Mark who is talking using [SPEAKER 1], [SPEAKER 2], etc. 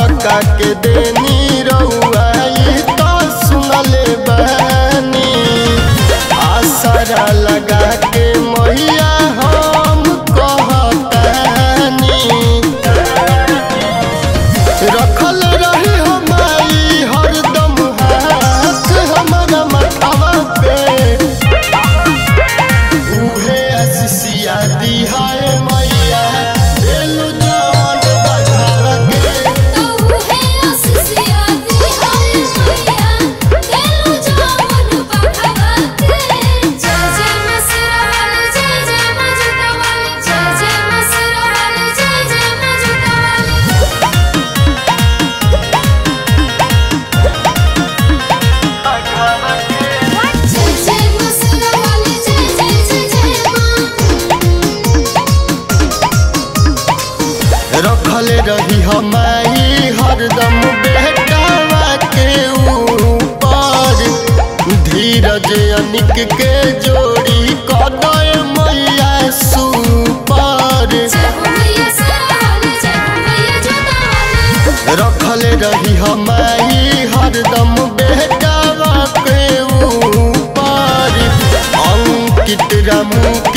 [SPEAKER 1] सबका के देनी रउआ तो सुनले बानी। आसरा लगा के मैया हम कहतानी रखल रही हमारी हरदम हाथ हमारा मथवा पे। उहे आशीषिया दी है मैया दिल जान बढ़ा के।
[SPEAKER 2] उहे आशीषिया दी है मैया दिल जान बढ़ा के। जय जय मसरा वाली जय जय मजुदा वाली जय जय मसरा वाली जय जय मजुदा वाली। जय जय मसरा वाली जय जय जय जय मां।
[SPEAKER 1] रखल रही हमारी हरदम बेटावा के ऊपर। धीरज अनिक के जोड़ी कदय मैया सुपर।
[SPEAKER 2] जय हो मैया सरा वाली जय हो मैया जोता वाली।
[SPEAKER 1] रखल रही हमारी हरदम बेटावा के ऊपर। अंकित रामू